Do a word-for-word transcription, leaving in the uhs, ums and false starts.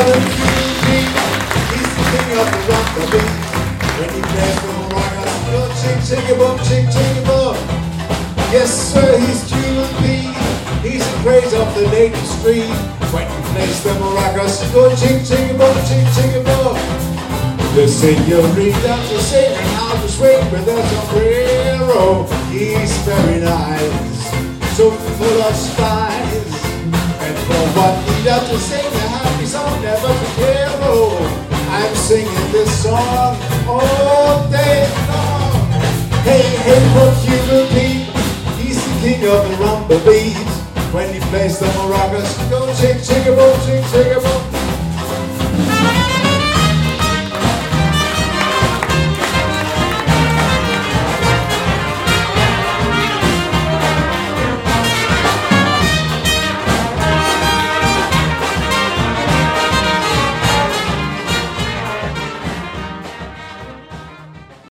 He's the king of the rumba beat. When he plays the maracas, go ching ching boom, ching ching boom. Yes sir, he's Cuban Pete. He's the craze of the native street. When he plays the maracas, go ching ching boom, ching ching boom. The señorita to sing and how to swing with a sombrero. He's very nice, so full of spice. And for what he does to sing a happy song, never to care. Oh, I'm singing this song all day long. Hey, hey, for Cuban Pete, he's the king of the rumba beat. When he plays the maracas, go ching ching boom, ching ching boom.